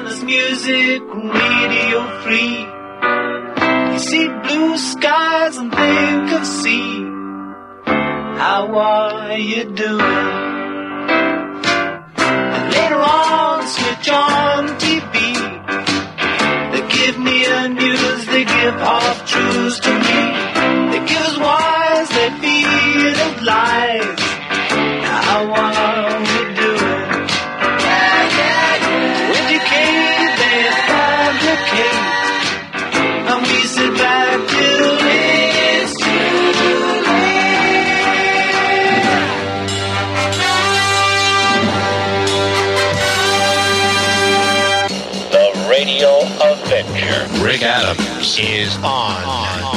mindless music, radio free. You see blue skies and think of sea. How are you doing? And later on, switch on TV. They give me a news, they give half truths to me. They give us wise, they feed us lies. How are we doing? Educate, they fabricate. And we sit back till it's too late. The Radio Avenger. Rick Adams is on.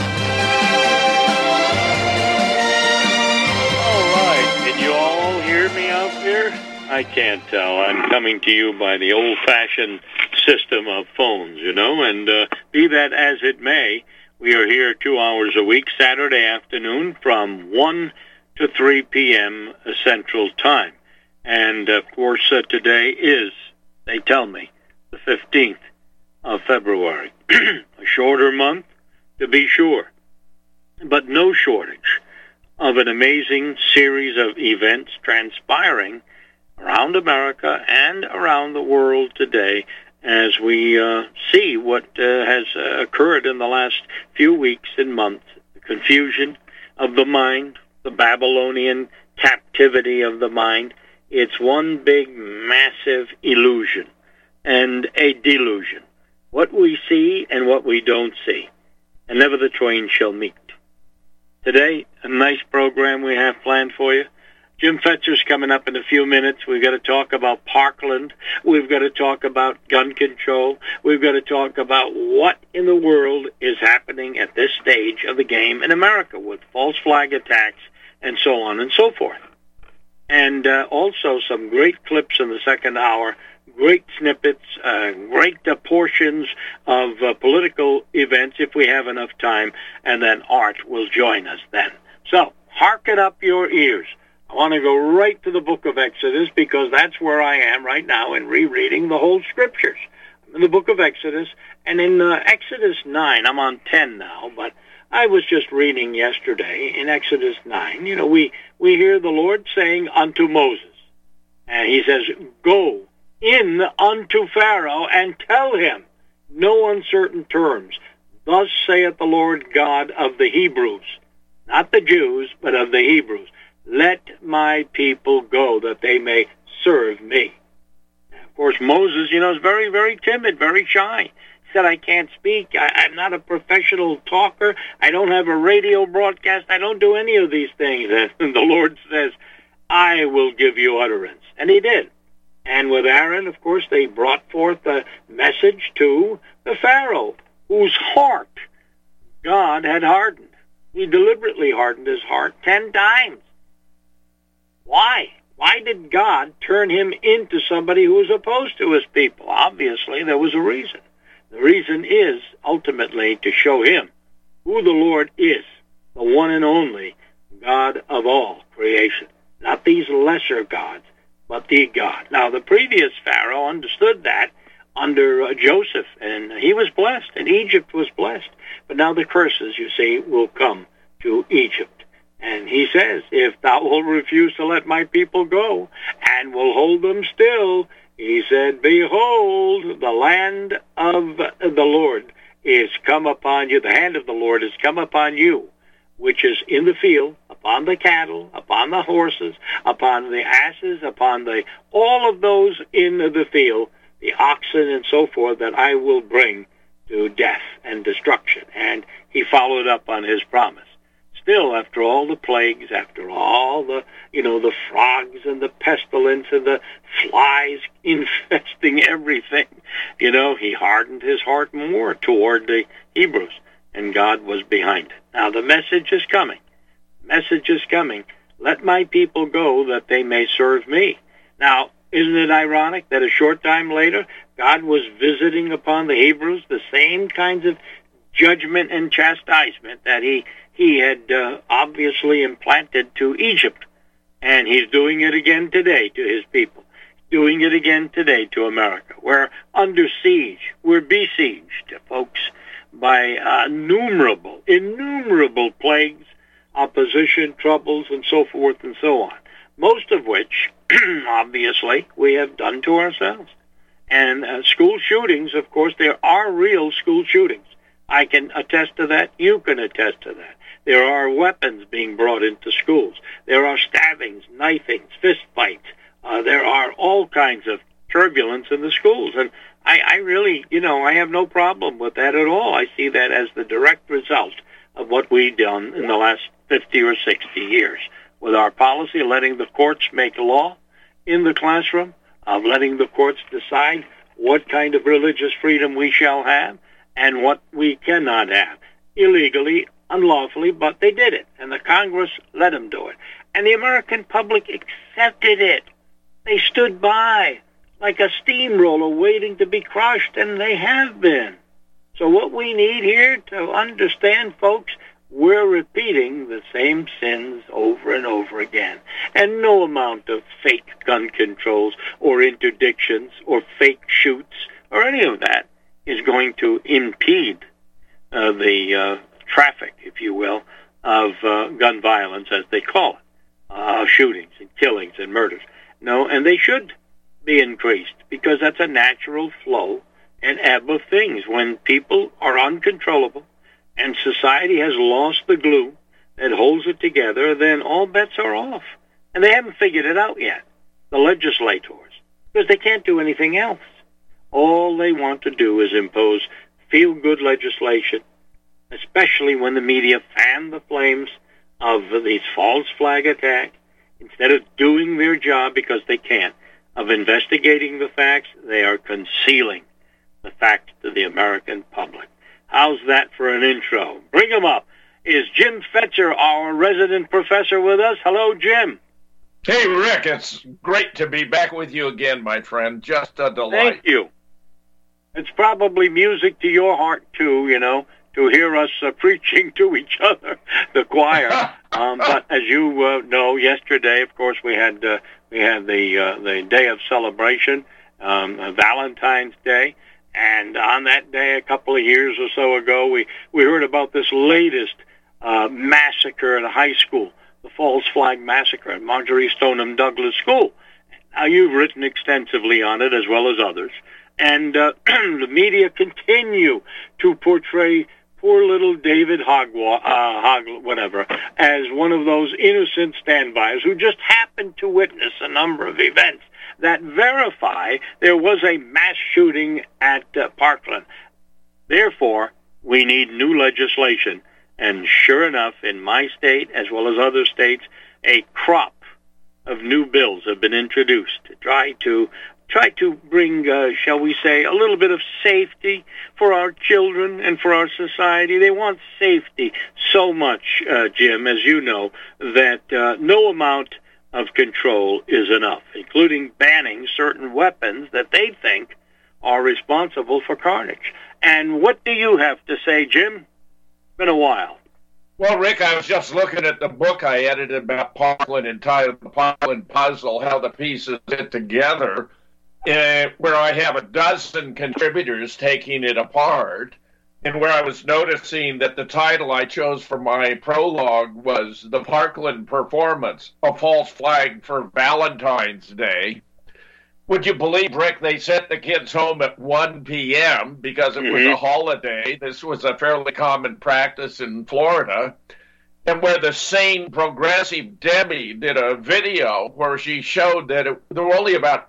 I can't tell. I'm coming to you by the old-fashioned system of phones, and be that as it may, we are here 2 hours a week, Saturday afternoon, from 1 to 3 p.m. Central Time. And, of course, today is, they tell me, the 15th of February. A shorter month, to be sure, but no shortage of an amazing series of events transpiring around America and around the world today as we see what has occurred in the last few weeks and months. The confusion of the mind, the Babylonian captivity of the mind. It's one big, massive illusion and a delusion. What we see and what we don't see. And never the twain shall meet. Today, a nice program we have planned for you. Jim Fetzer's coming up in a few minutes. We've got to talk about Parkland. We've got to talk about gun control. We've got to talk about what in the world is happening at this stage of the game in America with false flag attacks and so on and so forth. And also some great clips in the second hour, great snippets, great portions of political events if we have enough time, and then Art will join us then. So, hearken up your ears. I want to go right to the book of Exodus because that's where I am right now in rereading the whole scriptures. I'm in the book of Exodus, and in Exodus 9, I'm on 10 now, but I was just reading yesterday in Exodus 9. We hear the Lord saying unto Moses, and he says, go in unto Pharaoh and tell him, no uncertain terms, thus saith the Lord God of the Hebrews, not the Jews, but of the Hebrews. Let my people go, that they may serve me. And of course, Moses, is very, very timid, very shy. He said, I can't speak. I'm not a professional talker. I don't have a radio broadcast. I don't do any of these things. And the Lord says, I will give you utterance. And he did. And with Aaron, of course, they brought forth a message to the Pharaoh, whose heart God had hardened. He deliberately hardened his heart 10 times. Why? Why did God turn him into somebody who was opposed to his people? Obviously, there was a reason. The reason is, ultimately, to show him who the Lord is, the one and only God of all creation. Not these lesser gods, but the God. Now, the previous Pharaoh understood that under Joseph, and he was blessed, and Egypt was blessed. But now the curses, you see, will come to Egypt. And he says, if thou wilt refuse to let my people go, and will hold them still, he said, behold, the land of the Lord is come upon you, the hand of the Lord is come upon you, which is in the field, upon the cattle, upon the horses, upon the asses, upon all of those in the field, the oxen and so forth, that I will bring to death and destruction. And he followed up on his promise. Still, after all the plagues, after all the frogs and the pestilence and the flies infesting everything, he hardened his heart more toward the Hebrews, and God was behind it. Now, the message is coming. Message is coming. Let my people go that they may serve me. Now, isn't it ironic that a short time later, God was visiting upon the Hebrews the same kinds of judgment and chastisement that he had obviously implanted to Egypt. And he's doing it again today to his people. doing it again today to America. We're under siege. We're besieged, folks, by innumerable plagues, opposition, troubles, and so forth and so on, most of which, obviously, we have done to ourselves. And school shootings, of course, there are real school shootings. I can attest to that. You can attest to that. There are weapons being brought into schools. There are stabbings, knifings, fist fights. There are all kinds of turbulence in the schools. And I really, I have no problem with that at all. I see that as the direct result of what we've done in the last 50 or 60 years with our policy of letting the courts make law in the classroom, of letting the courts decide what kind of religious freedom we shall have and what we cannot have, illegally, unlawfully, but they did it, and the Congress let them do it. And the American public accepted it. They stood by like a steamroller waiting to be crushed, and they have been. So what we need here to understand, folks, we're repeating the same sins over and over again. And no amount of fake gun controls or interdictions or fake shoots or any of that is going to impede the traffic, if you will, of gun violence, as they call it, shootings and killings and murders. No, and they should be increased because that's a natural flow and ebb of things. When people are uncontrollable and society has lost the glue that holds it together, then all bets are off. And they haven't figured it out yet, the legislators, because they can't do anything else. All they want to do is impose feel-good legislation, especially when the media fan the flames of these false flag attacks. Instead of doing their job, because they can't, of investigating the facts, they are concealing the facts to the American public. How's that for an intro? Bring him up. Is Jim Fetzer, our resident professor, with us? Hello, Jim. Hey, Rick. It's great to be back with you again, my friend. Just a delight. Thank you. It's probably music to your heart, too, to hear us preaching to each other, the choir. But as you know, yesterday, of course, we had the day of celebration, Valentine's Day. And on that day, a couple of years or so ago, we heard about this latest massacre at a high school, the False Flag Massacre at Marjorie Stoneham Douglas School. Now, you've written extensively on it, as well as others. And the media continue to portray poor little David whatever, as one of those innocent standbys who just happened to witness a number of events that verify there was a mass shooting at Parkland. Therefore, we need new legislation. And sure enough, in my state, as well as other states, a crop of new bills have been introduced to try to bring, shall we say, a little bit of safety for our children and for our society. They want safety so much, Jim, as you know, that no amount of control is enough, including banning certain weapons that they think are responsible for carnage. And what do you have to say, Jim? It's been a while. Well, Rick, I was just looking at the book I edited about Parkland, entitled The Parkland Puzzle, How the Pieces Fit Together, where I have a dozen contributors taking it apart, and where I was noticing that the title I chose for my prologue was The Parkland Performance, a False Flag for Valentine's Day. Would you believe, Rick, they sent the kids home at 1 p.m. because it was a holiday. This was a fairly common practice in Florida. And where the sane progressive Debbie did a video where she showed that there were only about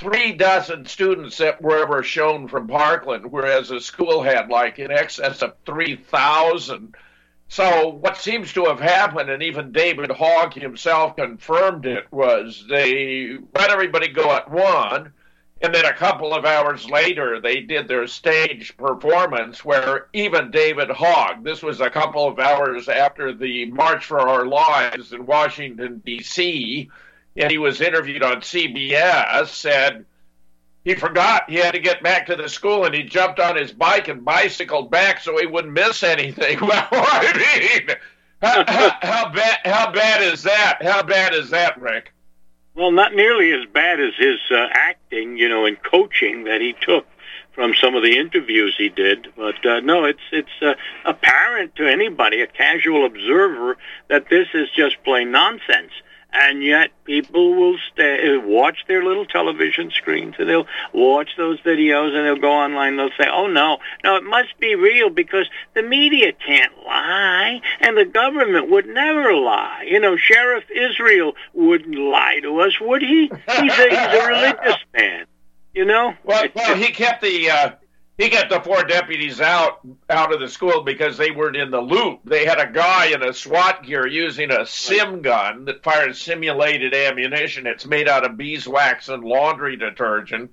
36 students that were ever shown from Parkland, whereas the school had like in excess of 3,000. So what seems to have happened, and even David Hogg himself confirmed it, was they let everybody go at 1, and then a couple of hours later they did their stage performance where even David Hogg, this was a couple of hours after the March for Our Lives in Washington, D.C., and he was interviewed on CBS, said he forgot he had to get back to the school, and he jumped on his bike and bicycled back so he wouldn't miss anything. Well, I mean, how bad is that? How bad is that, Rick? Well, not nearly as bad as his acting, and coaching that he took from some of the interviews he did. But no, it's apparent to anybody, a casual observer, that this is just plain nonsense. And yet people will watch their little television screens, and they'll watch those videos, and they'll go online, and they'll say, oh, no, it must be real because the media can't lie, and the government would never lie. Sheriff Israel wouldn't lie to us, would he? He's a religious man, Well, he kept the 4 deputies out of the school because they weren't in the loop. They had a guy in a SWAT gear using a sim gun that fires simulated ammunition. It's made out of beeswax and laundry detergent,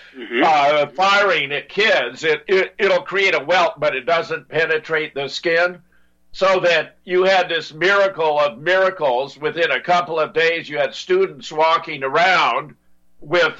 firing at kids. It'll create a welt, but it doesn't penetrate the skin. So that you had this miracle of miracles. Within a couple of days, you had students walking around with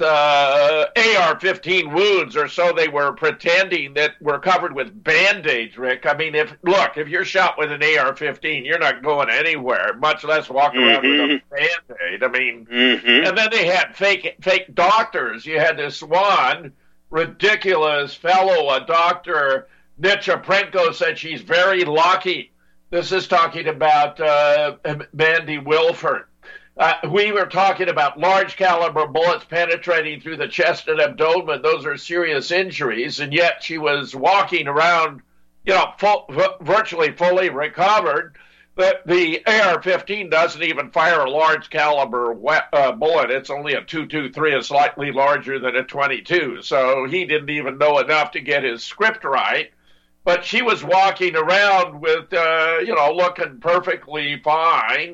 AR-15 wounds, or so they were pretending, that were covered with Band-Aids, Rick. I mean, if you're shot with an AR-15, you're not going anywhere, much less walk around with a Band-Aid. I mean, and then they had fake doctors. You had this one ridiculous fellow, a Dr. Nitchaprenko, said she's very lucky. This is talking about Mandy Wilford. We were talking about large caliber bullets penetrating through the chest and abdomen. Those are serious injuries, and yet she was walking around, virtually fully recovered. But the AR-15 doesn't even fire a large caliber bullet. It's only a .223, is slightly larger than a .22. So he didn't even know enough to get his script right. But she was walking around with, looking perfectly fine.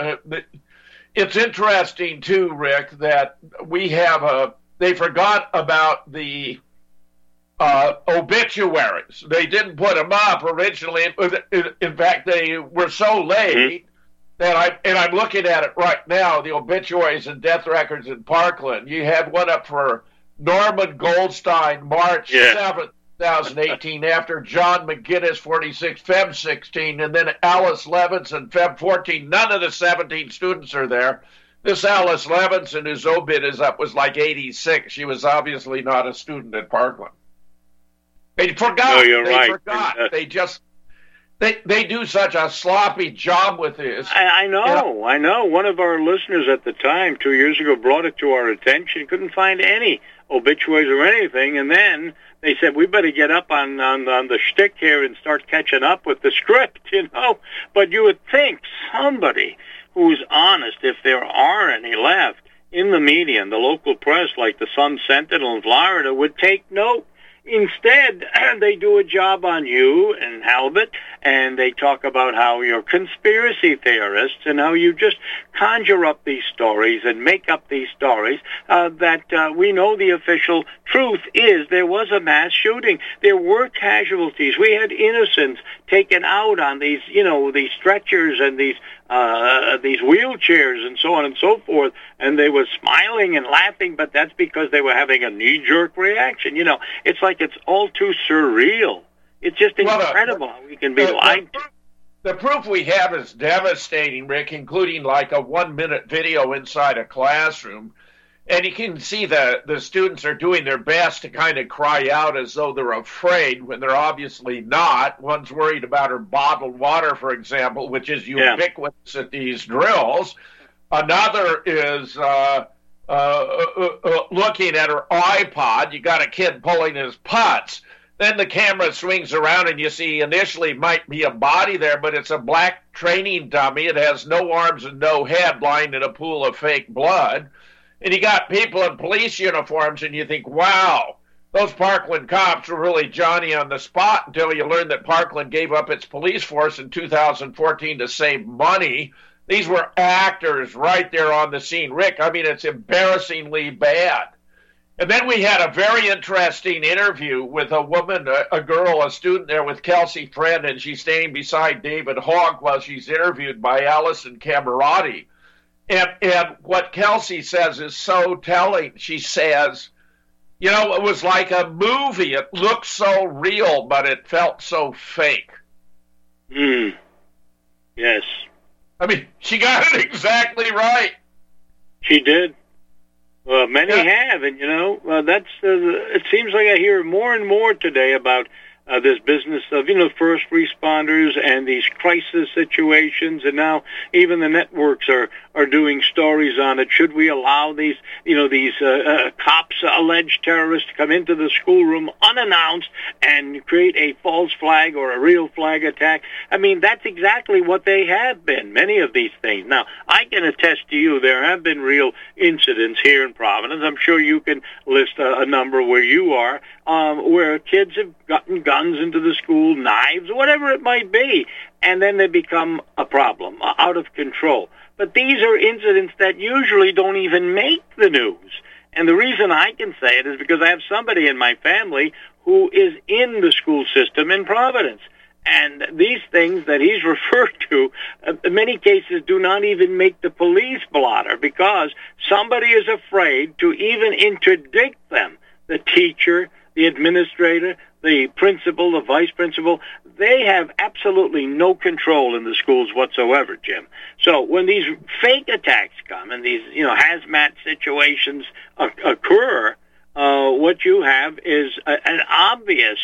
It's interesting, too, Rick, that we have they forgot about the obituaries. They didn't put them up originally. In fact, they were so late that I'm looking at it right now, the obituaries and death records in Parkland. You had one up for Norman Goldstein, March 7th. 2018, after John McGinnis, 46, Feb 16, and then Alice Levinson, Feb 14. None of the 17 students are there. This Alice Levinson, whose obit is up, was like 86. She was obviously not a student at Parkland. They forgot. No, you're right. Forgot. They do such a sloppy job with this. I know. One of our listeners at the time, 2 years ago, brought it to our attention. Couldn't find any obituaries or anything, and then they said, we better get up on the shtick here and start catching up with the script, But you would think somebody who's honest, if there are any left in the media and the local press, like the Sun Sentinel in Florida, would take note. Instead, they do a job on you and Halbert, and they talk about how you're conspiracy theorists and how you just conjure up these stories and make up these stories that we know the official truth is there was a mass shooting. There were casualties. We had innocents taken out on these, these stretchers and these wheelchairs and so on and so forth, and they were smiling and laughing, but that's because they were having a knee-jerk reaction. It's like it's all too surreal. It's just incredible how we can be lied to. The proof we have is devastating, Rick, including like a 1-minute video inside a classroom. And you can see the students are doing their best to kind of cry out as though they're afraid when they're obviously not. One's worried about her bottled water, for example, which is ubiquitous at these drills. Another is looking at her iPod. You got a kid pulling his putts. Then the camera swings around and you see initially might be a body there, but it's a black training dummy. It has no arms and no head lying in a pool of fake blood. And you got people in police uniforms, and you think, wow, those Parkland cops were really Johnny on the spot, until you learn that Parkland gave up its police force in 2014 to save money. These were actors right there on the scene. Rick, I mean, it's embarrassingly bad. And then we had a very interesting interview with a woman, a girl, a student there with Kelsey Friend, and she's standing beside David Hogg while she's interviewed by Allison Camerati. And what Kelsey says is so telling. She says, it was like a movie. It looked so real, but it felt so fake. Yes. I mean, she got it exactly right. She did. Well, many have, and that's. It seems like I hear more and more today about this business of first responders and these crisis situations, and now even the networks are doing stories on it. Should we allow these cops, alleged terrorists, to come into the schoolroom unannounced and create a false flag or a real flag attack? I mean, that's exactly what they have been, many of these things. Now, I can attest to you there have been real incidents here in Providence. I'm sure you can list a number where you are, where kids have gotten guns into the school, knives, whatever it might be, and then they become a problem, out of control. But these are incidents that usually don't even make the news. And the reason I can say it is because I have somebody in my family who is in the school system in Providence. And these things that he's referred to, in many cases, do not even make the police blotter because somebody is afraid to even interdict them. The teacher, the administrator, the principal, the vice principal, they have absolutely no control in the schools whatsoever, Jim. So when these fake attacks come and these, hazmat situations occur, what you have is an obvious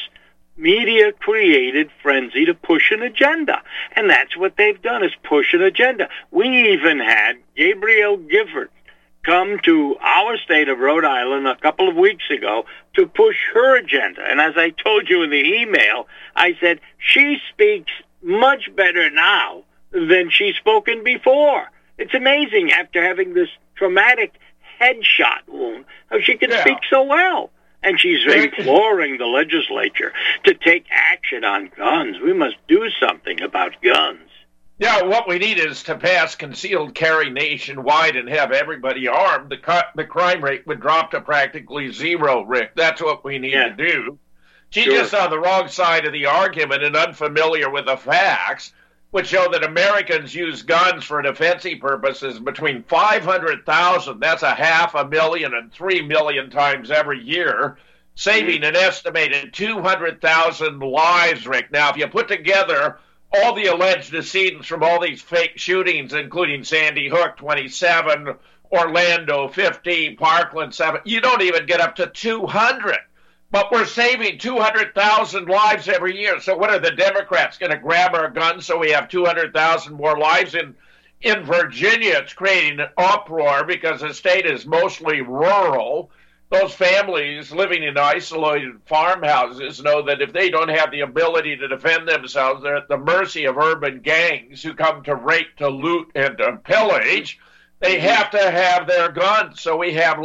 media-created frenzy to push an agenda. And that's what they've done, is push an agenda. We even had Gabrielle Gifford come to our state of Rhode Island a couple of weeks ago to push her agenda. And as I told you in the email, I said she speaks much better now than she's spoken before. It's amazing, after having this traumatic headshot wound, how she can speak so well. And she's imploring the legislature to take action on guns. We must do something about guns. Yeah, what we need is to pass concealed carry nationwide and have everybody armed. The crime rate would drop to practically zero, Rick. That's what we need to do. She's just on the wrong side of the argument and unfamiliar with the facts, which show that Americans use guns for defensive purposes between 500,000, that's 500,000, and 3 million times every year, saving an estimated 200,000 lives, Rick. Now, if you put together all the alleged decedents from all these fake shootings, including Sandy Hook, 27, Orlando, 50, Parkland, 7, you don't even get up to 200. But we're saving 200,000 lives every year. So what are the Democrats going to grab our guns so we have 200,000 more lives? In Virginia, it's creating an uproar because the state is mostly rural. Those families living in isolated farmhouses know that if they don't have the ability to defend themselves, they're at the mercy of urban gangs who come to rape, to loot, and to pillage. They have to have their guns. So we have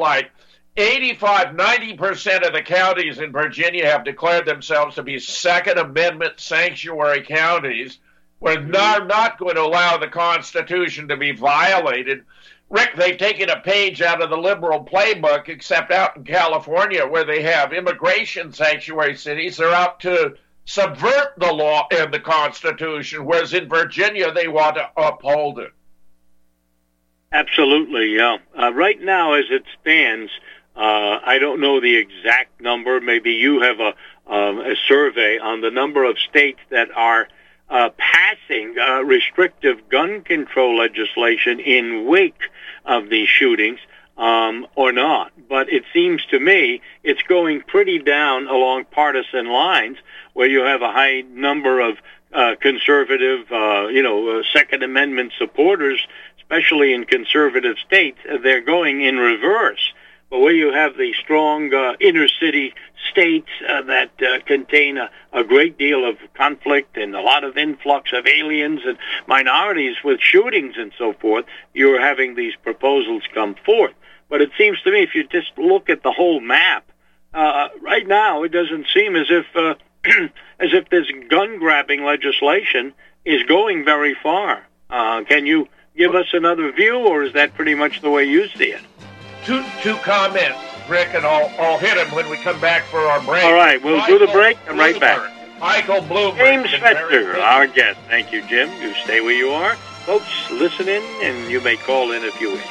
85-90% of the counties in Virginia have declared themselves to be Second Amendment sanctuary counties, where they're not going to allow the Constitution to be violated. Rick, they've taken a page out of the liberal playbook, except out in California, where they have immigration sanctuary cities. They're out to subvert the law and the Constitution, whereas in Virginia, they want to uphold it. Absolutely, yeah. Right now, as it stands, I don't know the exact number. Maybe you have a survey on the number of states that are passing restrictive gun control legislation in wake of these shootings, or not. But it seems to me it's going pretty down along partisan lines, where you have a high number of conservative, Second Amendment supporters, especially in conservative states. They're going in reverse. But where you have the strong inner city states that contain a great deal of conflict and a lot of influx of aliens and minorities with shootings and so forth, you're having these proposals come forth. But it seems to me, if you just look at the whole map, right now it doesn't seem as if this gun-grabbing legislation is going very far. Can you give us another view, or is that pretty much the way you see it? Two comments, Rick, and I'll hit him when we come back for our break. All right, we'll do the break and right back. Michael Bloomberg. James Fetzer, our guest. Thank you, Jim. You stay where you are. Folks, listen in, and you may call in if you wish.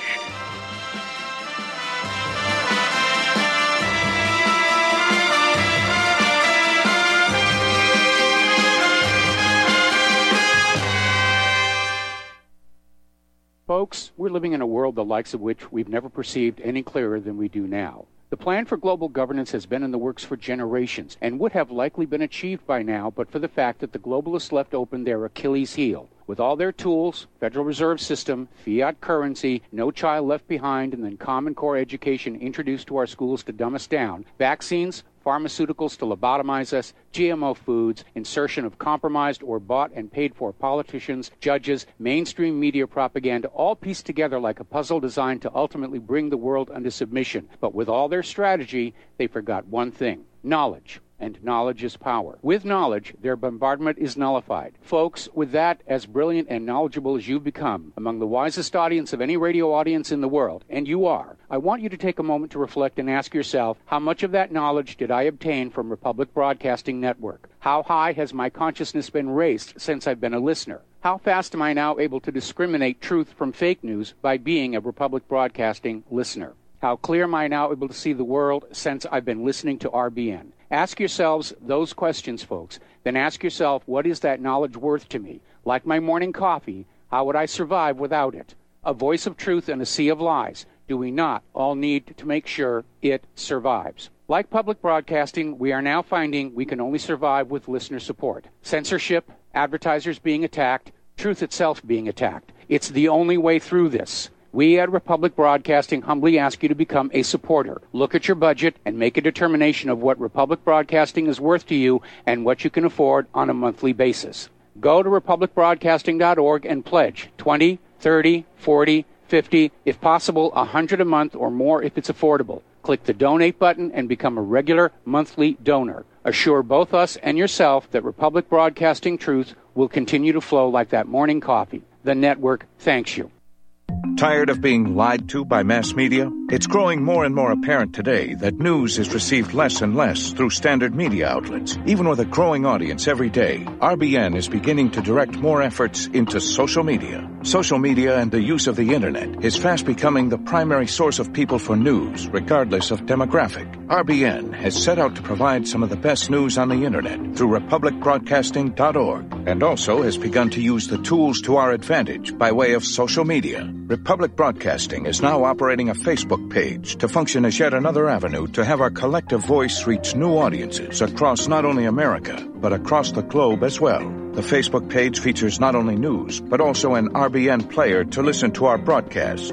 Folks, we're living in a world the likes of which we've never perceived any clearer than we do now. The plan for global governance has been in the works for generations and would have likely been achieved by now but for the fact that the globalists left open their Achilles heel. With all their tools, Federal Reserve System, fiat currency, no child left behind, and then Common Core education introduced to our schools to dumb us down, vaccines, pharmaceuticals to lobotomize us, GMO foods, insertion of compromised or bought and paid for politicians, judges, mainstream media propaganda, all pieced together like a puzzle designed to ultimately bring the world under submission. But with all their strategy, they forgot one thing: knowledge. And knowledge is power. With knowledge, their bombardment is nullified. Folks, with that, as brilliant and knowledgeable as you've become, among the wisest audience of any radio audience in the world, and you are, I want you to take a moment to reflect and ask yourself, how much of that knowledge did I obtain from Republic Broadcasting Network? How high has my consciousness been raised since I've been a listener? How fast am I now able to discriminate truth from fake news by being a Republic Broadcasting listener? How clear am I now able to see the world since I've been listening to RBN? Ask yourselves those questions, folks. Then ask yourself, what is that knowledge worth to me? Like my morning coffee, how would I survive without it? A voice of truth in a sea of lies. Do we not all need to make sure it survives? Like public broadcasting, we are now finding we can only survive with listener support. Censorship, advertisers being attacked, truth itself being attacked. It's the only way through this. We at Republic Broadcasting humbly ask you to become a supporter. Look at your budget and make a determination of what Republic Broadcasting is worth to you and what you can afford on a monthly basis. Go to republicbroadcasting.org and pledge $20, $30, $40, $50, if possible, $100 a month or more if it's affordable. Click the donate button and become a regular monthly donor. Assure both us and yourself that Republic Broadcasting truth will continue to flow like that morning coffee. The network thanks you. Tired of being lied to by mass media? It's growing more and more apparent today that news is received less and less through standard media outlets. Even with a growing audience every day, RBN is beginning to direct more efforts into social media. Social media and the use of the internet is fast becoming the primary source of people for news, regardless of demographic. RBN has set out to provide some of the best news on the internet through republicbroadcasting.org, and also has begun to use the tools to our advantage by way of social media. Republic Broadcasting is now operating a Facebook page to function as yet another avenue to have our collective voice reach new audiences across not only America, but across the globe as well. The Facebook page features not only news, but also an RBN player to listen to our broadcast.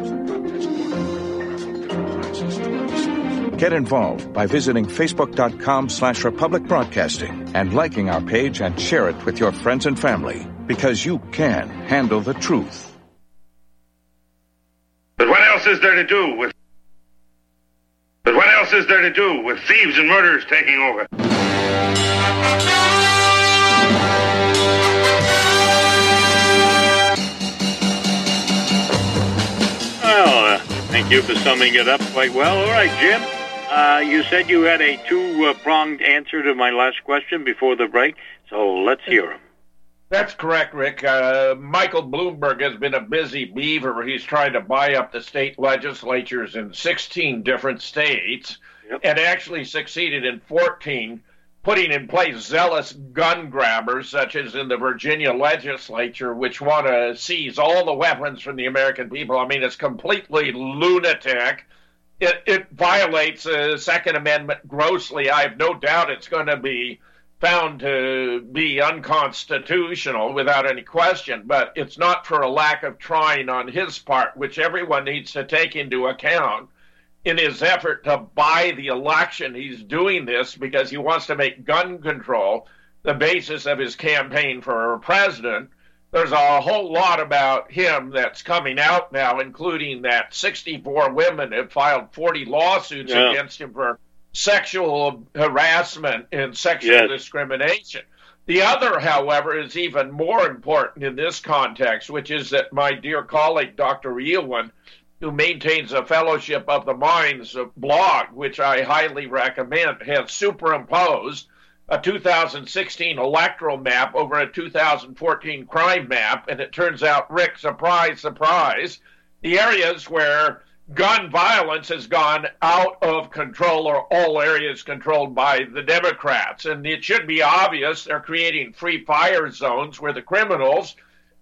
Get involved by visiting facebook.com/Republic Broadcasting and liking our page and share it with your friends and family, because you can handle the truth. But what else is there to do with thieves and murderers taking over? Well, thank you for summing it up quite well. All right, Jim, you said you had a two-pronged answer to my last question before the break, so let's hear them. That's correct, Rick. Michael Bloomberg has been a busy beaver. He's trying to buy up the state legislatures in 16 different states, and actually succeeded in 14, putting in place zealous gun grabbers, such as in the Virginia legislature, which want to seize all the weapons from the American people. I mean, it's completely lunatic. It violates the Second Amendment grossly. I have no doubt it's going to be found to be unconstitutional without any question, but it's not for a lack of trying on his part, which everyone needs to take into account in his effort to buy the election. He's doing this because he wants to make gun control the basis of his campaign for president. There's a whole lot about him that's coming out now, including that 64 women have filed 40 lawsuits against him for sexual harassment and sexual discrimination. The other, however, is even more important in this context, which is that my dear colleague, Dr. Eowyn, who maintains a Fellowship of the Minds blog, which I highly recommend, has superimposed a 2016 electoral map over a 2014 crime map, and it turns out, Rick, surprise, surprise, the areas where gun violence has gone out of control are all areas controlled by the Democrats. And it should be obvious they're creating free fire zones where the criminals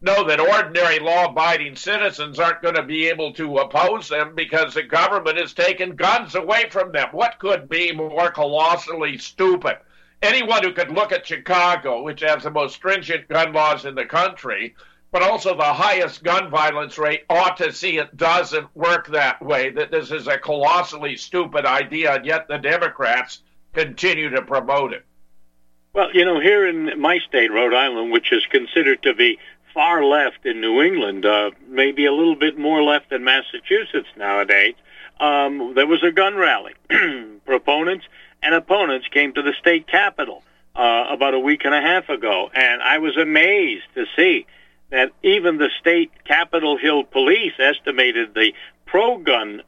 know that ordinary law-abiding citizens aren't going to be able to oppose them because the government has taken guns away from them. What could be more colossally stupid? Anyone who could look at Chicago, which has the most stringent gun laws in the country, but also the highest gun violence rate, ought to see it doesn't work that way, that this is a colossally stupid idea, and yet the Democrats continue to promote it. Well, here in my state, Rhode Island, which is considered to be far left in New England, maybe a little bit more left than Massachusetts nowadays, there was a gun rally. Proponents and opponents came to the state capitol about a week and a half ago, and I was amazed to see that even the state Capitol Hill police estimated the pro-Second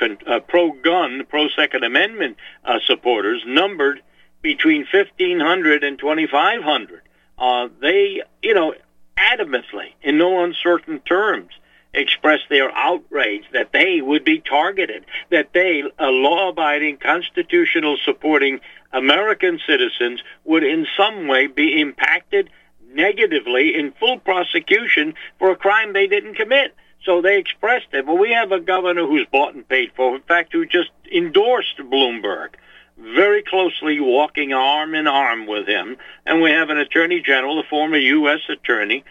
Amendment supporters numbered between 1,500 and 2,500. They, adamantly, in no uncertain terms, expressed their outrage that they would be targeted, that they, law-abiding, constitutional-supporting American citizens, would in some way be impacted negatively in full prosecution for a crime they didn't commit. So they expressed it. But we have a governor who's bought and paid for, in fact, who just endorsed Bloomberg, very closely walking arm in arm with him. And we have an attorney general, a former U.S. attorney,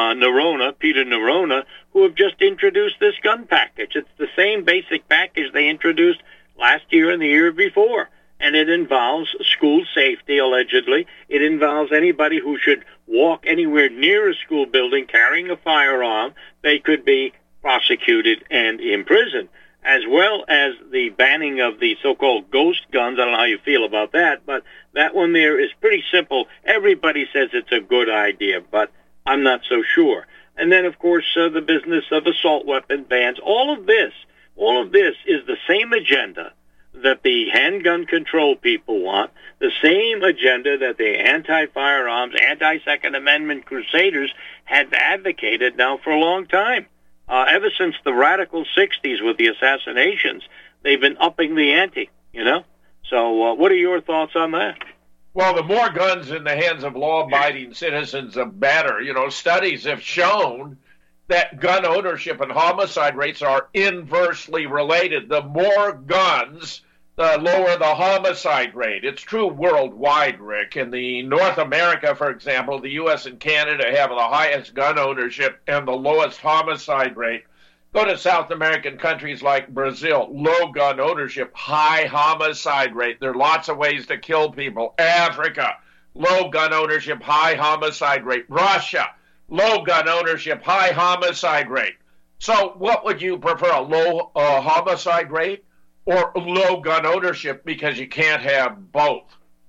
Peter Nerona, who have just introduced this gun package. It's the same basic package they introduced last year and the year before. And it involves school safety, allegedly. It involves anybody who should walk anywhere near a school building carrying a firearm. They could be prosecuted and imprisoned, as well as the banning of the so-called ghost guns. I don't know how you feel about that, but that one there is pretty simple. Everybody says it's a good idea, but I'm not so sure. And then, of course, the business of assault weapon bans. All of this is the same agenda that the handgun control people want, the same agenda that the anti-firearms, anti-Second Amendment crusaders had advocated now for a long time. Ever since the radical 60s with the assassinations, they've been upping the ante, So what are your thoughts on that? Well, the more guns in the hands of law-abiding citizens, the better. Studies have shown that gun ownership and homicide rates are inversely related. The more guns, the lower the homicide rate. It's true worldwide, Rick. In the North America, for example, the U.S. and Canada have the highest gun ownership and the lowest homicide rate. Go to South American countries like Brazil, low gun ownership, high homicide rate. There are lots of ways to kill people. Africa, low gun ownership, high homicide rate. Russia, low gun ownership, high homicide rate. So what would you prefer, a low homicide rate or low gun ownership, because you can't have both?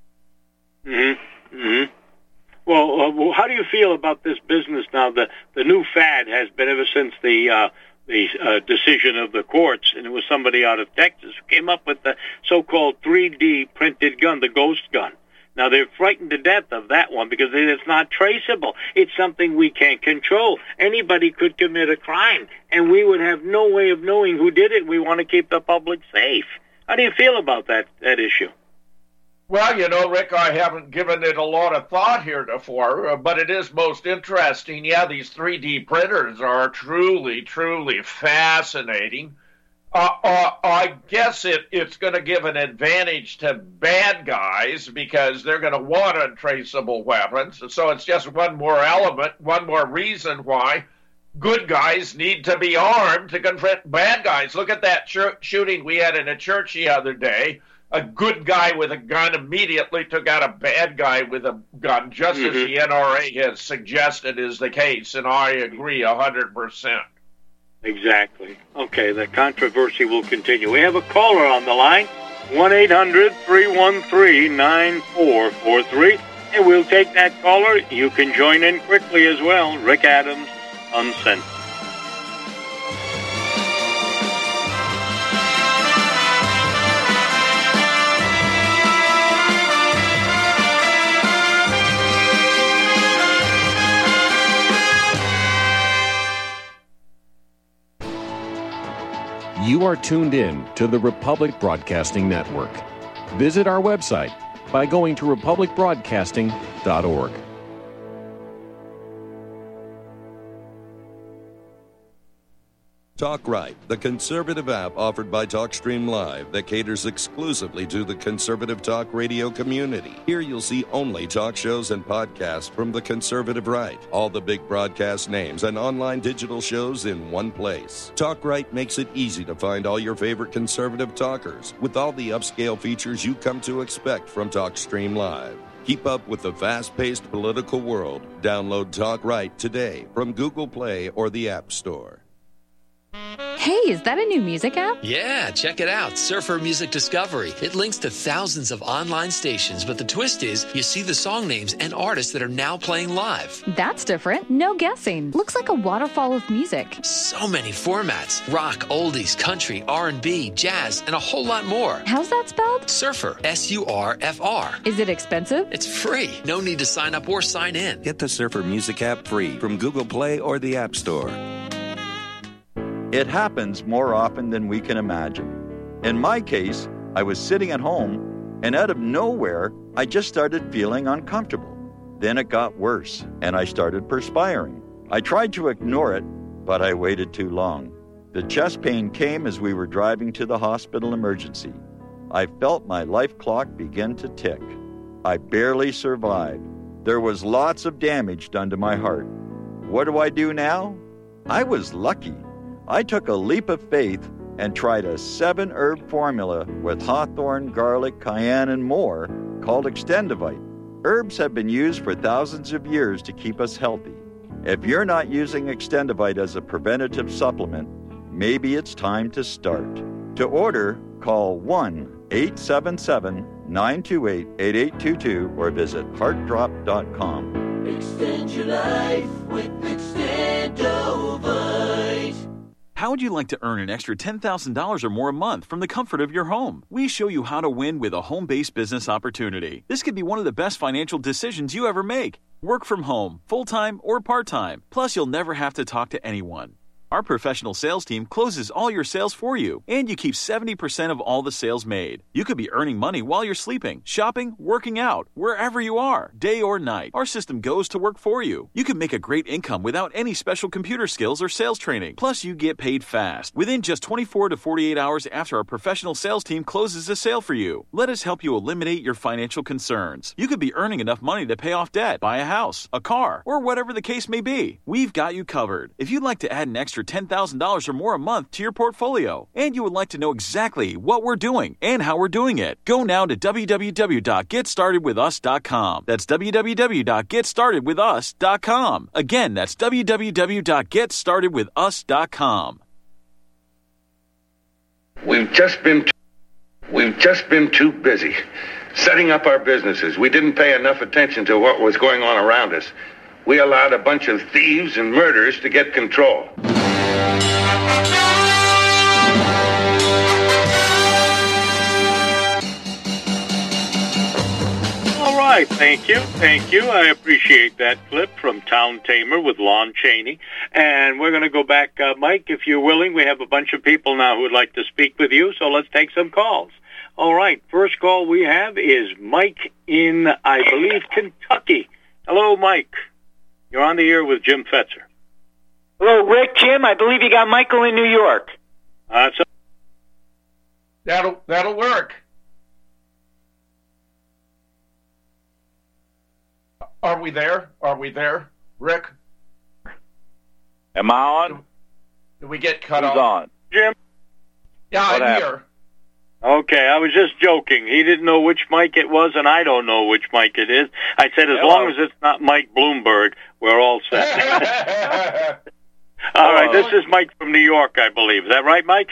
Mm-hmm. Mm-hmm. Well, how do you feel about this business now? The new fad has been ever since the decision of the courts, and it was somebody out of Texas who came up with the so-called 3D printed gun, the ghost gun. Now, they're frightened to death of that one because it's not traceable. It's something we can't control. Anybody could commit a crime, and we would have no way of knowing who did it. We want to keep the public safe. How do you feel about that issue? Well, Rick, I haven't given it a lot of thought heretofore, but it is most interesting. Yeah, these 3D printers are truly, truly fascinating. I guess it's going to give an advantage to bad guys because they're going to want untraceable weapons. So it's just one more element, one more reason why good guys need to be armed to confront bad guys. Look at that shooting we had in a church the other day. A good guy with a gun immediately took out a bad guy with a gun, just as the NRA has suggested is the case, and I agree 100%. Exactly. Okay, the controversy will continue. We have a caller on the line, 1-800-313-9443, and we'll take that caller. You can join in quickly as well. Rick Adams, Uncensored. You are tuned in to the Republic Broadcasting Network. Visit our website by going to republicbroadcasting.org. Talk Right, the conservative app offered by TalkStream Live that caters exclusively to the conservative talk radio community. Here you'll see only talk shows and podcasts from the conservative right. All the big broadcast names and online digital shows in one place. Talk Right makes it easy to find all your favorite conservative talkers with all the upscale features you come to expect from TalkStream Live. Keep up with the fast-paced political world. Download Talk Right today from Google Play or the App Store. Hey, is that a new music app? Yeah, check it out. Surfer Music Discovery. It links to thousands of online stations, but the twist is you see the song names and artists that are now playing live. That's different. No guessing. Looks like a waterfall of music. So many formats. Rock, oldies, country, R&B, jazz, and a whole lot more. How's that spelled? Surfer. S-U-R-F-R. Is it expensive? It's free. No need to sign up or sign in. Get the Surfer Music app free from Google Play or the App Store. It happens more often than we can imagine. In my case, I was sitting at home, and out of nowhere, I just started feeling uncomfortable. Then it got worse, and I started perspiring. I tried to ignore it, but I waited too long. The chest pain came as we were driving to the hospital emergency. I felt my life clock begin to tick. I barely survived. There was lots of damage done to my heart. What do I do now? I was lucky. I took a leap of faith and tried a 7-herb formula with hawthorn, garlic, cayenne, and more called Extendivite. Herbs have been used for thousands of years to keep us healthy. If you're not using Extendivite as a preventative supplement, maybe it's time to start. To order, call 1-877-928-8822 or visit heartdrop.com. Extend your life with Extendivite. How would you like to earn an extra $10,000 or more a month from the comfort of your home? We show you how to win with a home-based business opportunity. This could be one of the best financial decisions you ever make. Work from home, full-time or part-time. Plus, you'll never have to talk to anyone. Our professional sales team closes all your sales for you, and you keep 70% of all the sales made. You could be earning money while you're sleeping, shopping, working out, wherever you are, day or night. Our system goes to work for you. You can make a great income without any special computer skills or sales training. Plus, you get paid fast, within just 24 to 48 hours after our professional sales team closes a sale for you. Let us help you eliminate your financial concerns. You could be earning enough money to pay off debt, buy a house, a car, or whatever the case may be. We've got you covered. If you'd like to add an extra $10,000 or more a month to your portfolio, and you would like to know exactly what we're doing and how we're doing it, go now to www.getstartedwithus.com. That's www.getstartedwithus.com. Again, that's www.getstartedwithus.com. We've just been too busy setting up our businesses. We didn't pay enough attention to what was going on around us. We allowed a bunch of thieves and murderers to get control. All right, thank you. I appreciate that clip from Town Tamer with Lon Chaney. And we're going to go back, Mike, if you're willing. We have a bunch of people now who would like to speak with you, so let's take some calls. All right, first call we have is Mike in, I believe, Kentucky. Hello, Mike. You're on the air with Jim Fetzer. Hello, Rick, Jim. I believe you got Michael in New York. That'll work. Are we there, Rick? Am I on? Did we get cut Who's off? on? Jim? Yeah, I'm here. Okay, I was just joking. He didn't know which mic it was, and I don't know which mic it is. I said, as long as it's not Mike Bloomberg, we're all set. All right, this is Mike from New York, I believe. Is that right, Mike?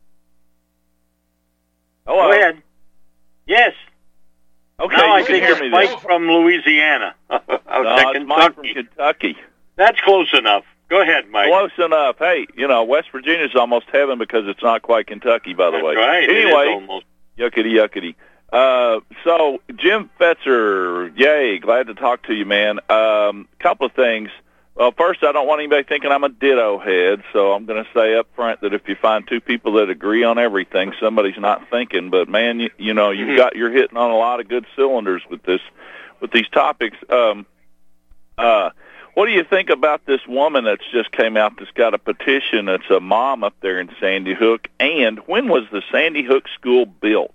Hello. Go ahead. Yes. Okay, now I you think can hear it's me Mike then. from Louisiana. No, it's Mike from Kentucky. That's close enough. Go ahead, Mike. Close enough. Hey, West Virginia's almost heaven because it's not quite Kentucky, by the way. Right. Anyway, it is almost. Yuckity. So, Jim Fetzer, yay, glad to talk to you, man. Couple of things. Well, first, I don't want anybody thinking I'm a ditto head, so I'm going to say up front that if you find two people that agree on everything, somebody's not thinking. But, man, you're hitting on a lot of good cylinders with these topics. What do you think about this woman that's just came out that's got a petition? That's a mom up there in Sandy Hook. And when was the Sandy Hook school built?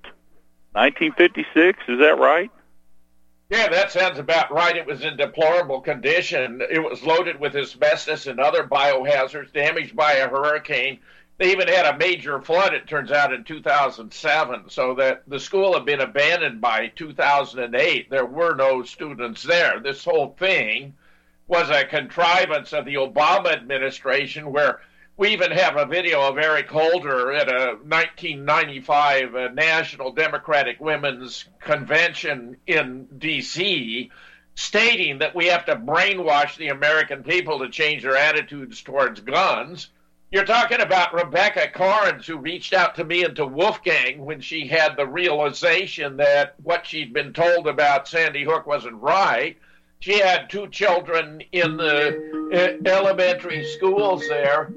1956, is that right? Yeah, that sounds about right. It was in deplorable condition. It was loaded with asbestos and other biohazards, damaged by a hurricane. They even had a major flood, it turns out, in 2007, so that the school had been abandoned by 2008. There were no students there. This whole thing was a contrivance of the Obama administration, where we even have a video of Eric Holder at a 1995 National Democratic Women's Convention in D.C., stating that we have to brainwash the American people to change their attitudes towards guns. You're talking about Rebecca Carnes, who reached out to me and to Wolfgang when she had the realization that what she'd been told about Sandy Hook wasn't right. She had 2 children in the elementary schools there,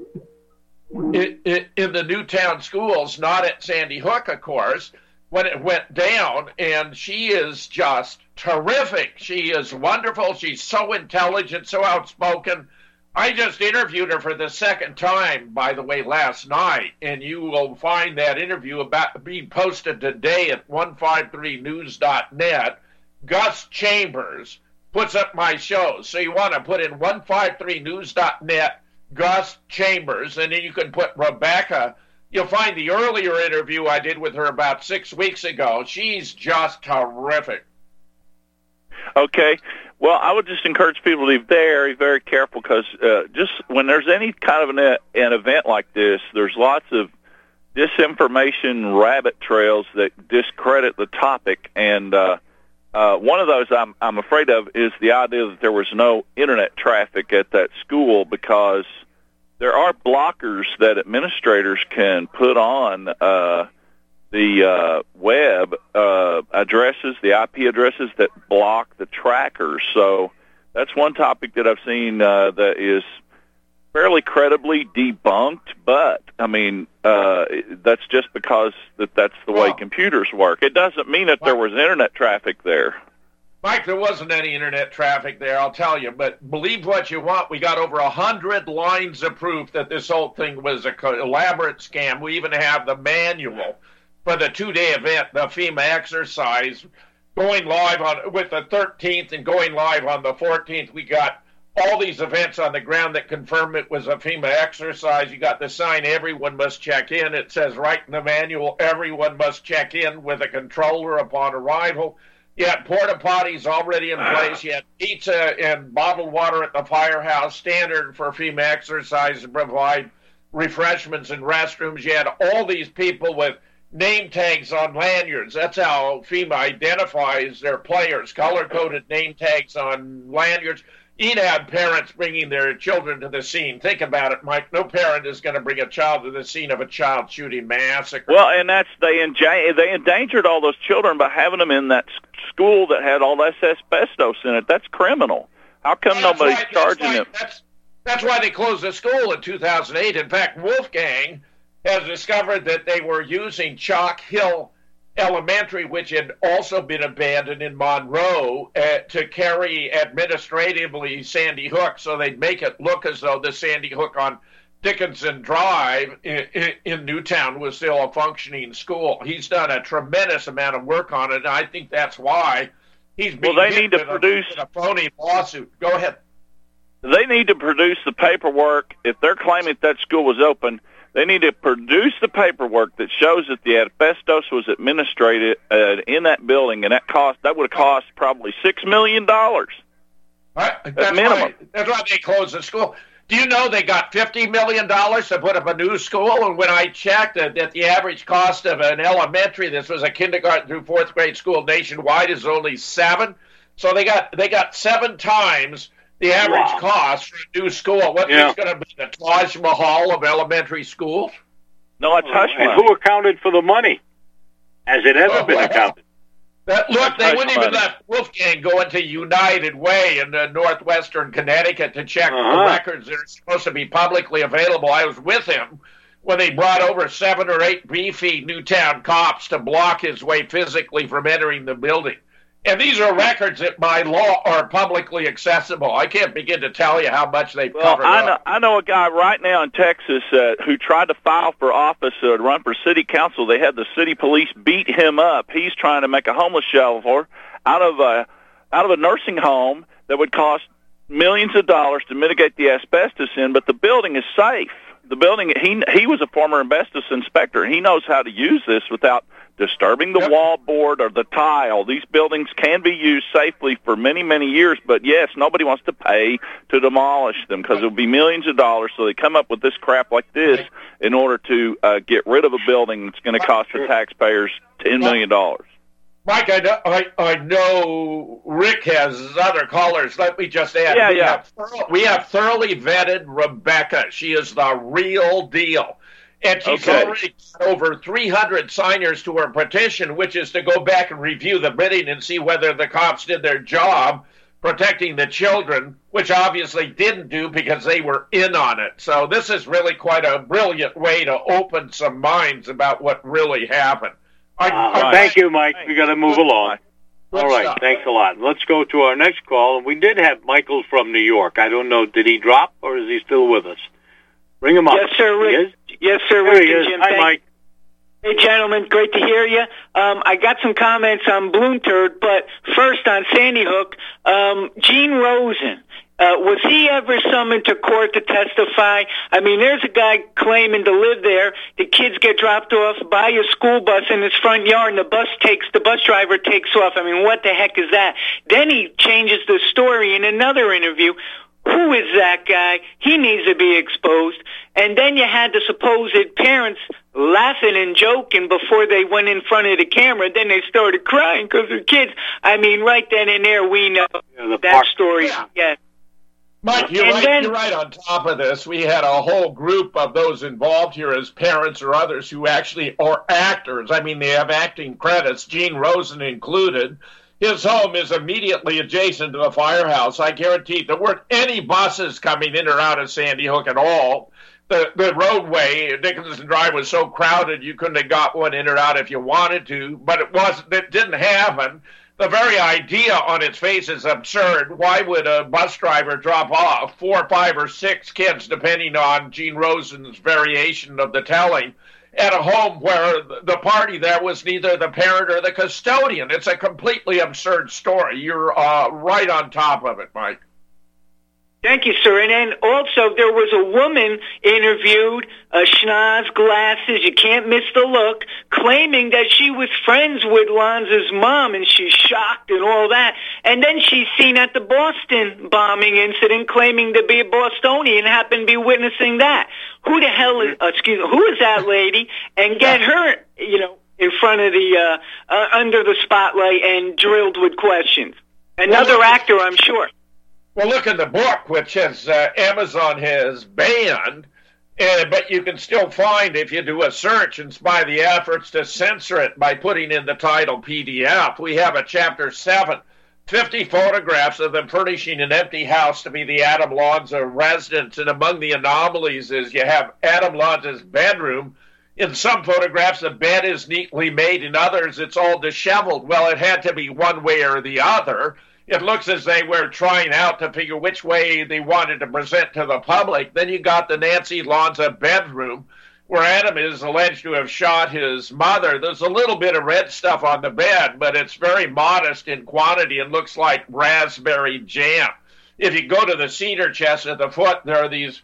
in the Newtown schools, not at Sandy Hook, of course, when it went down, and she is just terrific. She is wonderful. She's so intelligent, so outspoken. I just interviewed her for the second time, by the way, last night, and you will find that interview about being posted today at 153news.net. Gus Chambers puts up my shows, so you want to put in 153news.net, Gus Chambers, and then you can put Rebecca. You'll find the earlier interview I did with her about 6 weeks ago. She's just terrific. Okay. Well, I would just encourage people to be very, very careful, because just when there's any kind of an event like this, there's lots of disinformation rabbit trails that discredit the topic, and one of those I'm afraid of is the idea that there was no internet traffic at that school, because there are blockers that administrators can put on the web addresses, the IP addresses that block the trackers. So that's one topic that I've seen that is fairly credibly debunked, but, I mean, that's just because that's the way computers work. It doesn't mean that there was internet traffic there. Mike, there wasn't any internet traffic there, I'll tell you, but believe what you want, we got over 100 lines of proof that this whole thing was an elaborate scam. We even have the manual for the 2-day event, the FEMA exercise, going live on with the 13th and going live on the 14th. We got all these events on the ground that confirm it was a FEMA exercise. You got the sign, everyone must check in. It says right in the manual, everyone must check in with a controller upon arrival. You had porta potties already in place. You had pizza and bottled water at the firehouse, standard for FEMA exercise to provide refreshments and restrooms. You had all these people with name tags on lanyards. That's how FEMA identifies their players, color-coded name tags on lanyards. You'd have parents bringing their children to the scene. Think about it, Mike. No parent is going to bring a child to the scene of a child shooting massacre. Well, and they endangered all those children by having them in that school that had all that asbestos in it. That's criminal. How come nobody's charging them? That's why they closed the school in 2008. In fact, Wolfgang has discovered that they were using Chalk Hill Elementary, which had also been abandoned in Monroe, to carry administratively Sandy Hook, so they'd make it look as though the Sandy Hook on Dickinson Drive in Newtown was still a functioning school. He's done a tremendous amount of work on it, and I think that's why he's being hit with a phony lawsuit. Go ahead. They need to produce the paperwork. If they're claiming that school was open, they need to produce the paperwork that shows that the asbestos was administered in that building, and that would have cost probably $6 million. That's minimum. That's why they closed the school. Do you know they got $50 million to put up a new school? And when I checked that the average cost of an elementary, this was a kindergarten through 4th grade school nationwide, is only $7. So they got 7 times the average cost for a new school. What's this going to be, the Taj Mahal of elementary schools? No, it's hush money. And who accounted for the money? Has it ever been accounted? Look, they wouldn't even let Wolfgang go into United Way in northwestern Connecticut to check the records that are supposed to be publicly available. I was with him when they brought over 7 or 8 beefy Newtown cops to block his way physically from entering the building. And these are records that by law are publicly accessible. I can't begin to tell you how much they've covered up. I know a guy right now in Texas who tried to file for office to run for city council. They had the city police beat him up. He's trying to make a homeless shelter out of a nursing home that would cost millions of dollars to mitigate the asbestos in, but the building is safe. The building, he was a former asbestos inspector, and he knows how to use this without disturbing the wall board or the tile. These buildings can be used safely for many, many years, but yes, nobody wants to pay to demolish them because it will be millions of dollars, so they come up with this crap like this in order to get rid of a building that's going to cost the taxpayers $10 million. Mike, I know Rick has other callers. Let me just add, we have thoroughly vetted Rebecca. She is the real deal. And she's already got over 300 signers to her petition, which is to go back and review the bidding and see whether the cops did their job protecting the children, which obviously didn't do because they were in on it. So this is really quite a brilliant way to open some minds about what really happened. Thank you, Mike. We got to move along. All right, thanks a lot. Let's go to our next call. We did have Michael from New York. I don't know, did he drop or is he still with us? Bring him up. Yes, sir, Rick. Yes, sir, Rick. There he is. Hi, Mike. Hey, gentlemen, great to hear you. I got some comments on Bloomturd, but first on Sandy Hook, Gene Rosen. Was he ever summoned to court to testify? I mean, there's a guy claiming to live there. The kids get dropped off by a school bus in his front yard, and the bus driver takes off. I mean, what the heck is that? Then he changes the story in another interview. Who is that guy? He needs to be exposed. And then you had the supposed parents laughing and joking before they went in front of the camera. Then they started crying because their kids. I mean, right then and there, we know that story. Yeah. Mike, you're right on top of this. We had a whole group of those involved here as parents or others who actually are actors. I mean, they have acting credits, Gene Rosen included. His home is immediately adjacent to the firehouse. I guarantee there weren't any buses coming in or out of Sandy Hook at all. The roadway, Dickinson Drive, was so crowded you couldn't have got one in or out if you wanted to, but it didn't happen. The very idea on its face is absurd. Why would a bus driver drop off 4, 5, or 6 kids, depending on Gene Rosen's variation of the telling, at a home where the party there was neither the parent or the custodian? It's a completely absurd story. You're right on top of it, Mike. Thank you, sir. And then also there was a woman interviewed, schnoz, glasses, you can't miss the look, claiming that she was friends with Lanza's mom, and she's shocked and all that. And then she's seen at the Boston bombing incident claiming to be a Bostonian, happened to be witnessing that. Who the hell is, who is that lady? And get her, in front of the, under the spotlight and drilled with questions. Another actor, I'm sure. Well, look in the book, which Amazon has banned, but you can still find, if you do a search, in spite of the efforts to censor it by putting in the title PDF, we have a Chapter 7, 50 photographs of them furnishing an empty house to be the Adam Lanza residence. And among the anomalies is you have Adam Lanza's bedroom. In some photographs, the bed is neatly made. In others, it's all disheveled. Well, it had to be one way or the other. It looks as they were trying out to figure which way they wanted to present to the public. Then you got the Nancy Lanza bedroom, where Adam is alleged to have shot his mother. There's a little bit of red stuff on the bed, but it's very modest in quantity and looks like raspberry jam. If you go to the cedar chest at the foot, there are these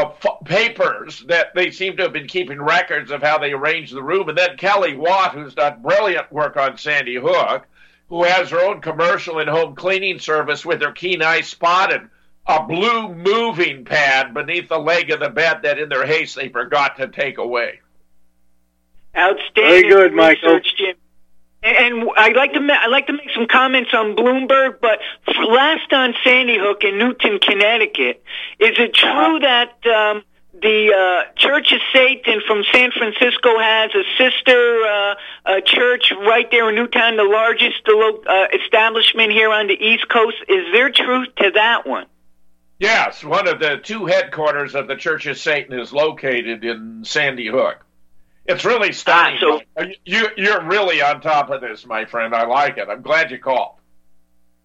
papers that they seem to have been keeping records of how they arranged the room. And then Kelly Watt, who's done brilliant work on Sandy Hook, who has her own commercial and home cleaning service with her keen eye spotted a blue moving pad beneath the leg of the bed that in their haste they forgot to take away. Outstanding. Very good, Michael. Jim. And I'd like to make some comments on Bloomberg, but last on Sandy Hook in Newton, Connecticut, is it true that the Church of Satan from San Francisco has a sister church right there in Newtown, the largest establishment here on the East Coast? Is there truth to that one? Yes, one of the 2 headquarters of the Church of Satan is located in Sandy Hook. It's really stunning. You're really on top of this, my friend. I like it. I'm glad you called.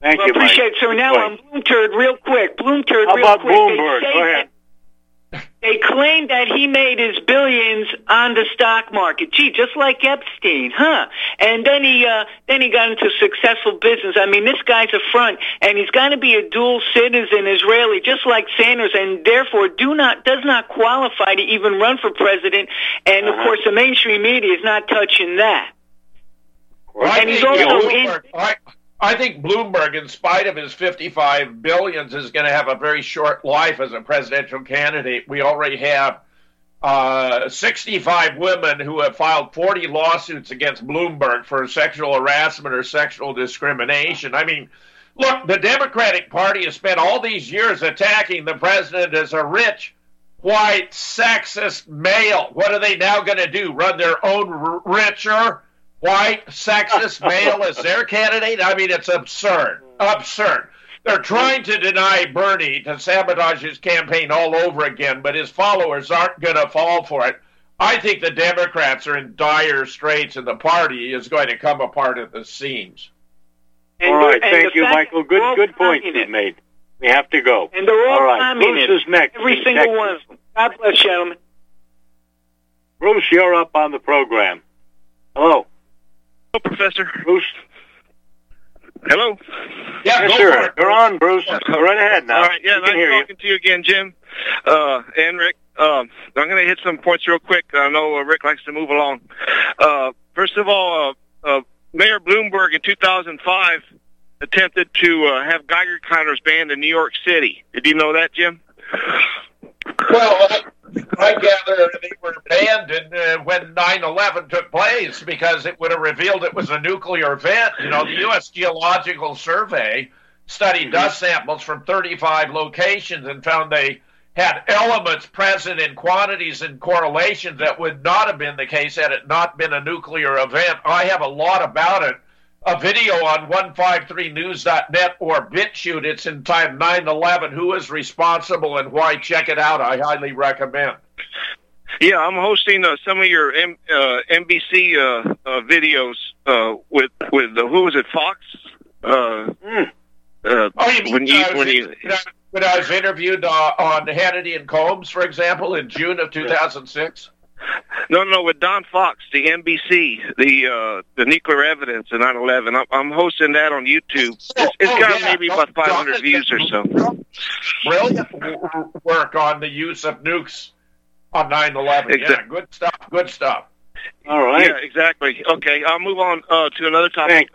Thank you, appreciate Mike. it. So now on Bloomturd, real quick. Bloomturd, How real about quick. Bloomberg? Go ahead. They claim that he made his billions on the stock market. Gee, just like Epstein, huh? And then he got into successful business. I mean, this guy's a front, and he's got to be a dual citizen Israeli, just like Sanders, and therefore does not qualify to even run for president. And of course, the mainstream media is not touching that. Well, and he's also I think Bloomberg, in spite of his $55 billion, is going to have a very short life as a presidential candidate. We already have 65 women who have filed 40 lawsuits against Bloomberg for sexual harassment or sexual discrimination. I mean, look, the Democratic Party has spent all these years attacking the president as a rich, white, sexist male. What are they now going to do? Run their own richer, white, sexist male as their candidate? I mean, it's absurd. Absurd. They're trying to deny Bernie, to sabotage his campaign all over again, but his followers aren't going to fall for it. I think the Democrats are in dire straits, and the party is going to come apart at the seams. All right, thank you, Michael. Good point you made. We have to go. And they're all right, communists. Bruce is next. Every single one of them. God bless, gentlemen. Bruce, you're up on the program. Hello. Hello, Professor. Bruce. Hello. Yeah, yes, sir. You're on, Bruce. Go right ahead now. All right, yeah, nice talking to you again, Jim. And Rick. I'm going to hit some points real quick. I know Rick likes to move along. First of all, Mayor Bloomberg in 2005 attempted to have Geiger counters banned in New York City. Did you know that, Jim? Well, I gather they were banned when 9/11 took place because it would have revealed it was a nuclear event. You know, the U.S. Geological Survey studied dust samples from 35 locations and found they had elements present in quantities and correlations that would not have been the case had it not been a nuclear event. I have a lot about it. A video on 153news.net or BitChute. It's entitled 9/11, Who is Responsible and Why? Check it out. I highly recommend. Yeah, I'm hosting some of your NBC videos with who was it, Fox? When I was interviewed on Hannity and Combs, for example, in June of 2006? No, with Don Fox, the NBC, the nuclear evidence of 9/11. I'm hosting that on YouTube. It's got maybe about 500 views or so. Brilliant work on the use of nukes on 9/11. Yeah, good stuff. Good stuff. All right. Yeah, exactly. Okay, I'll move on to another topic.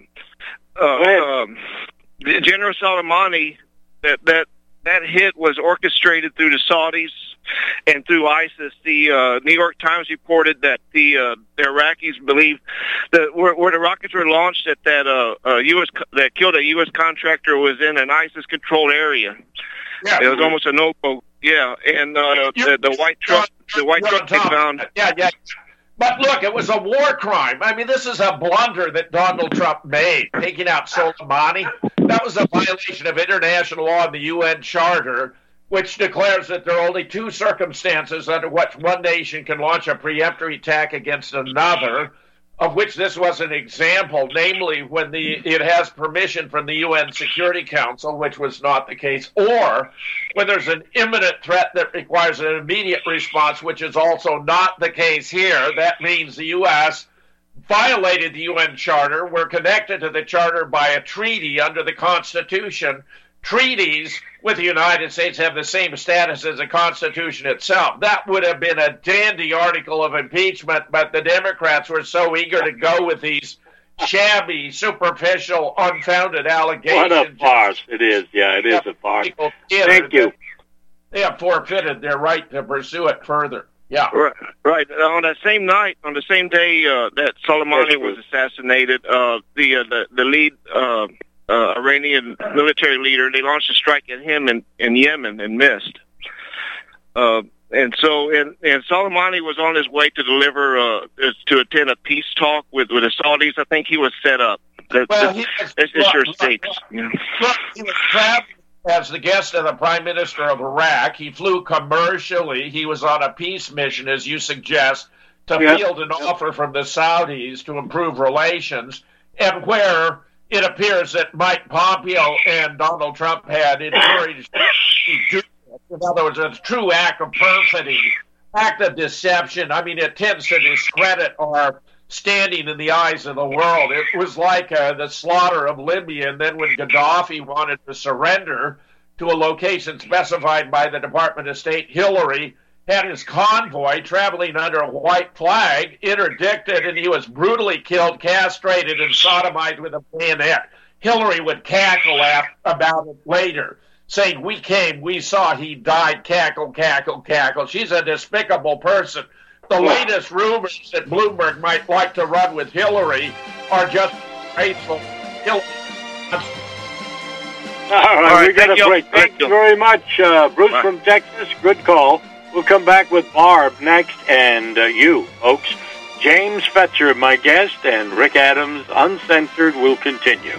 General Soleimani, that hit was orchestrated through the Saudis and through ISIS. The New York Times reported that the Iraqis believe that where the rockets were launched at that killed a U.S. contractor was in an ISIS-controlled area. Yeah, it was almost a no-go. Yeah, and the white truck they found. Yeah. But look, it was a war crime. I mean, this is a blunder that Donald Trump made, taking out Soleimani. That was a violation of international law and the UN Charter, which declares that there are only two circumstances under which one nation can launch a preemptory attack against another, of which this was an example, namely when it has permission from the UN Security Council, which was not the case, or when there's an imminent threat that requires an immediate response, which is also not the case here. That means the U.S. violated the UN Charter. We're connected to the Charter by a treaty under the Constitution. Treaties with the United States have the same status as the Constitution itself. That would have been a dandy article of impeachment, but the Democrats were so eager to go with these shabby, superficial, unfounded allegations. What a farce it is. Yeah, it is a farce. Thank you. They have forfeited their right to pursue it further. Yeah. Right. On that same night, on the same day that Soleimani was assassinated, the lead Iranian military leader, they launched a strike at him in Yemen and missed. And Soleimani was on his way to deliver to attend a peace talk with the Saudis. I think he was set up. It's your stakes. Look, he was traveling as the guest of the Prime Minister of Iraq. He flew commercially. He was on a peace mission, as you suggest, to field an offer from the Saudis to improve relations, and where it appears that Mike Pompeo and Donald Trump had encouraged to do this. In other words, it's a true act of perfidy, act of deception. I mean, it tends to discredit our standing in the eyes of the world. It was like the slaughter of Libya, and then when Gaddafi wanted to surrender to a location specified by the Department of State, Hillary had his convoy traveling under a white flag interdicted, and he was brutally killed, castrated, and sodomized with a bayonet. Hillary would cackle about it later, saying, "We came, we saw, he died, cackle, cackle, cackle." She's a despicable person. The latest rumors that Bloomberg might like to run with Hillary are just faithful. All right, we got a break. Thank you very much, Bruce from Texas. Good call. We'll come back with Barb next, and you, folks. James Fetzer, my guest, and Rick Adams, Uncensored, will continue.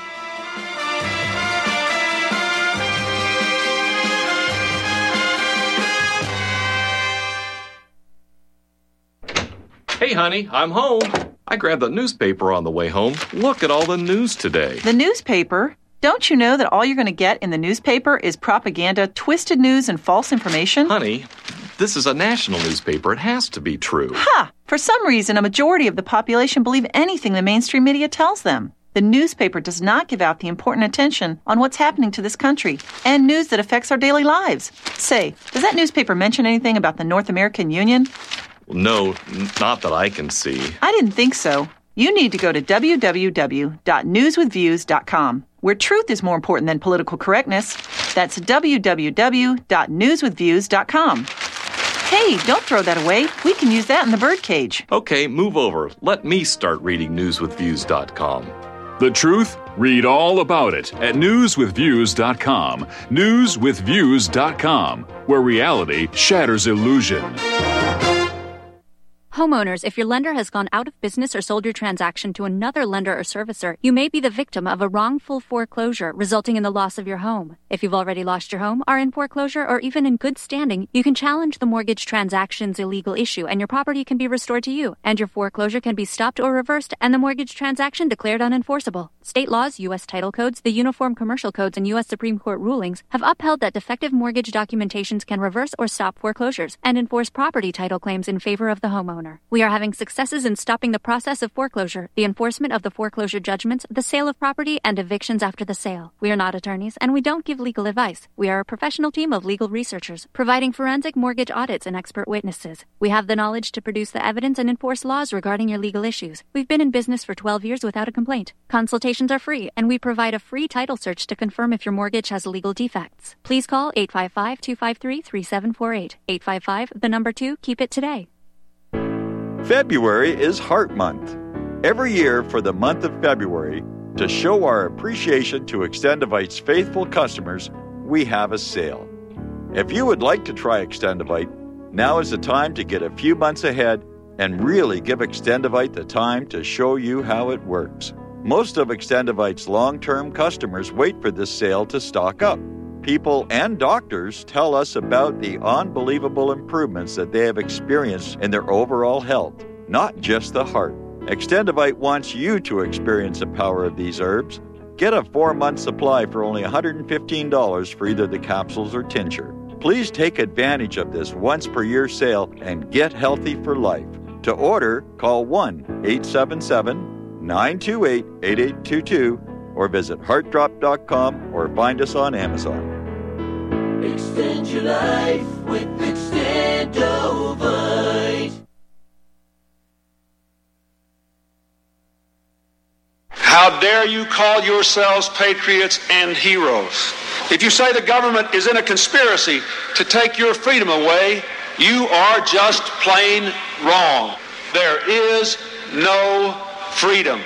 Hey, honey, I'm home. I grabbed the newspaper on the way home. Look at all the news today. The newspaper? Don't you know that all you're going to get in the newspaper is propaganda, twisted news, and false information? Honey, this is a national newspaper. It has to be true. Ha! For some reason, a majority of the population believe anything the mainstream media tells them. The newspaper does not give out the important attention on what's happening to this country and news that affects our daily lives. Say, does that newspaper mention anything about the North American Union? No, not that I can see. I didn't think so. You need to go to www.newswithviews.com, where truth is more important than political correctness. That's www.newswithviews.com. Hey, don't throw that away. We can use that in the birdcage. Okay, move over. Let me start reading newswithviews.com. The truth? Read all about it at newswithviews.com. Newswithviews.com, where reality shatters illusion. Homeowners, if your lender has gone out of business or sold your transaction to another lender or servicer, you may be the victim of a wrongful foreclosure, resulting in the loss of your home. If you've already lost your home, are in foreclosure, or even in good standing, you can challenge the mortgage transaction's illegal issue, and your property can be restored to you, and your foreclosure can be stopped or reversed, and the mortgage transaction declared unenforceable. State laws, U.S. title codes, the Uniform Commercial Codes, and U.S. Supreme Court rulings have upheld that defective mortgage documentations can reverse or stop foreclosures and enforce property title claims in favor of the homeowner. We are having successes in stopping the process of foreclosure, the enforcement of the foreclosure judgments, the sale of property, and evictions after the sale. We are not attorneys, and we don't give legal advice. We are a professional team of legal researchers, providing forensic mortgage audits and expert witnesses. We have the knowledge to produce the evidence and enforce laws regarding your legal issues. We've been in business for 12 years without a complaint. Consultations are free, and we provide a free title search to confirm if your mortgage has legal defects. Please call 855-253-3748. 855, 2, keep it today. February is Heart Month. Every year for the month of February, to show our appreciation to Extendivite's faithful customers, we have a sale. If you would like to try Extendivite, now is the time to get a few months ahead and really give Extendivite the time to show you how it works. Most of Extendivite's long-term customers wait for this sale to stock up. People and doctors tell us about the unbelievable improvements that they have experienced in their overall health, not just the heart. Extendivite wants you to experience the power of these herbs. Get a 4-month supply for only $115 for either the capsules or tincture. Please take advantage of this once-per-year sale and get healthy for life. To order, call 1-877-928-8822 or visit heartdrop.com or find us on Amazon. Extend your life with Extendovite. How dare you call yourselves patriots and heroes? If you say the government is in a conspiracy to take your freedom away, you are just plain wrong. There is no freedom.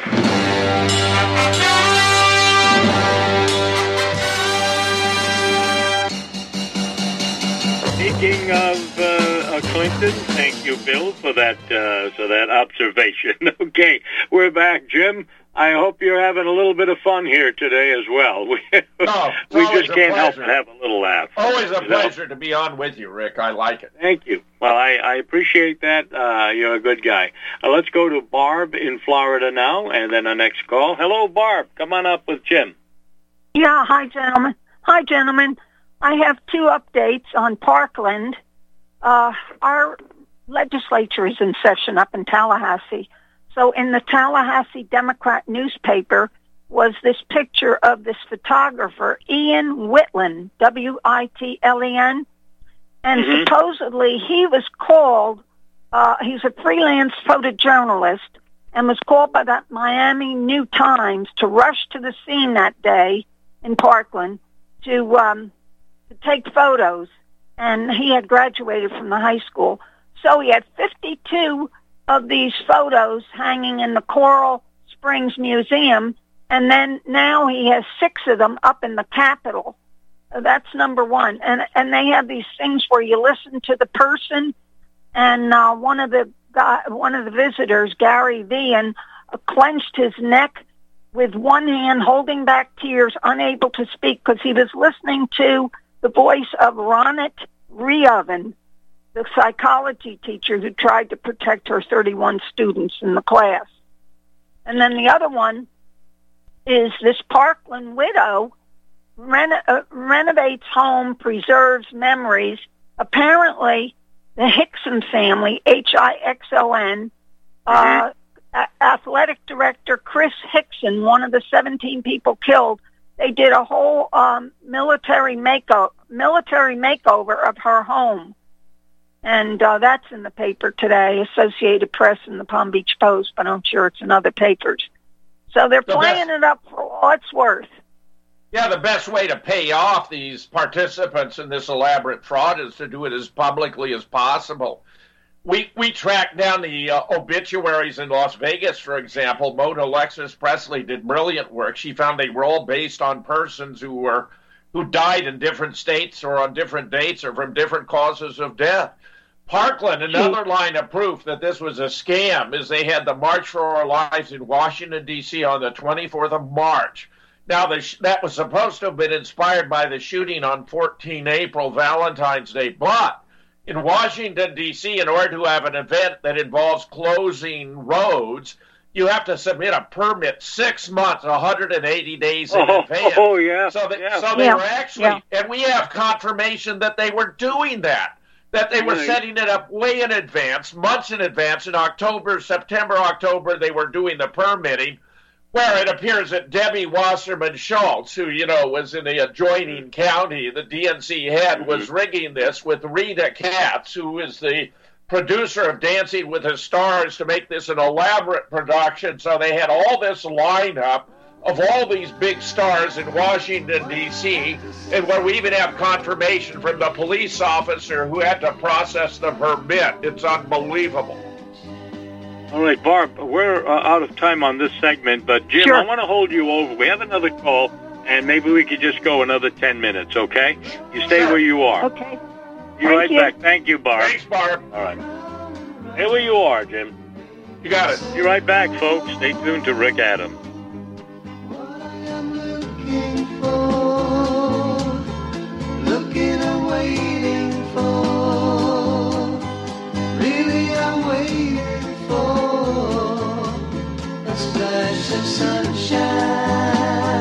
Speaking of Clinton. Thank you, Bill, for that observation. Okay, we're back, Jim. I hope you're having a little bit of fun here today as well. We just can't help but have a little laugh. Always a pleasure to be on with you, Rick. I like it. Thank you. Well, I appreciate that. You're a good guy. Let's go to Barb in Florida now, and then our next call. Hello, Barb. Come on up with Jim. Yeah, hi, gentlemen. I have two updates on Parkland. Our legislature is in session up in Tallahassee. So in the Tallahassee Democrat newspaper was this picture of this photographer, Ian Whitlen, Witlen, and supposedly he was called, he's a freelance photojournalist, and was called by the Miami New Times to rush to the scene that day in Parkland to take photos, and he had graduated from the high school. So he had 52 of these photos hanging in the Coral Springs Museum, and then now he has 6 of them up in the Capitol. That's number one. And they have these things where you listen to the person, and one of the visitors, Gary Vian, clenched his neck with one hand, holding back tears, unable to speak because he was listening to the voice of Ronit Rehaven, the psychology teacher who tried to protect her 31 students in the class. And then the other one is this Parkland widow renovates home, preserves memories. Apparently, the Hickson family, Hixon, athletic director Chris Hickson, one of the 17 people killed, they did a whole military makeover of her home. And that's in the paper today, Associated Press and the Palm Beach Post, but I'm sure it's in other papers. So they're playing it up for all it's worth. Yeah, the best way to pay off these participants in this elaborate fraud is to do it as publicly as possible. We tracked down the obituaries in Las Vegas, for example. Mona Alexis Presley did brilliant work. She found they were all based on persons who died in different states or on different dates or from different causes of death. Parkland, another line of proof that this was a scam, is they had the March for Our Lives in Washington, D.C. on the 24th of March. Now, that was supposed to have been inspired by the shooting on 14 April, Valentine's Day. But in Washington, D.C., in order to have an event that involves closing roads, you have to submit a permit 6 months, 180 days in advance. Oh, yeah. So they were actually, and we have confirmation that they were doing that they were setting it up way in advance, months in advance. In September, October, they were doing the permitting, where it appears that Debbie Wasserman Schultz, who, was in the adjoining county, the DNC head, was rigging this with Rita Katz, who is the producer of Dancing with the Stars, to make this an elaborate production. So they had all this lineup of all these big stars in Washington, D.C., and where we even have confirmation from the police officer who had to process the permit. It's unbelievable. All right, Barb, we're out of time on this segment, but Jim, I want to hold you over. We have another call, and maybe we could just go another 10 minutes, okay? You stay where you are. Okay. Be right back. Thank you, Barb. Thanks, Barb. All right. Stay where you are, Jim. You got it. Be right back, folks. Stay tuned to Rick Adams. Looking and waiting for, really I'm waiting for a splash of sunshine.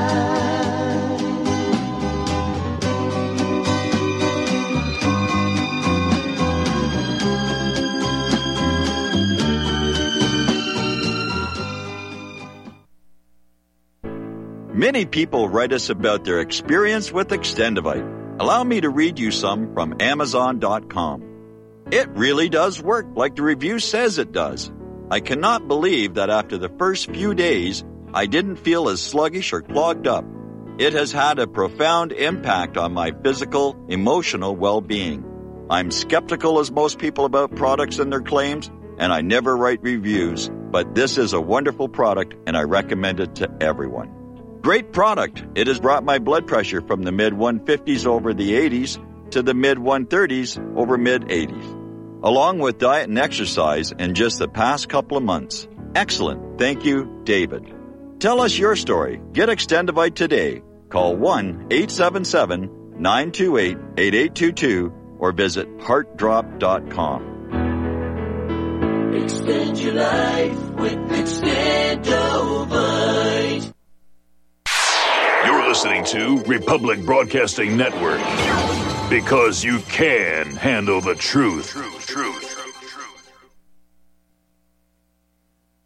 Many people write us about their experience with Extendivite. Allow me to read you some from Amazon.com. It really does work like the review says it does. I cannot believe that after the first few days, I didn't feel as sluggish or clogged up. It has had a profound impact on my physical, emotional well-being. I'm skeptical as most people about products and their claims, and I never write reviews, but this is a wonderful product and I recommend it to everyone. Great product. It has brought my blood pressure from the mid-150s over the 80s to the mid-130s over mid-80s. along with diet and exercise in just the past couple of months. Excellent. Thank you, David. Tell us your story. Get Extendivite today. Call 1-877-928-8822 or visit heartdrop.com. Extend your life with Extendovite. You're listening to Republic Broadcasting Network, because you can handle the truth.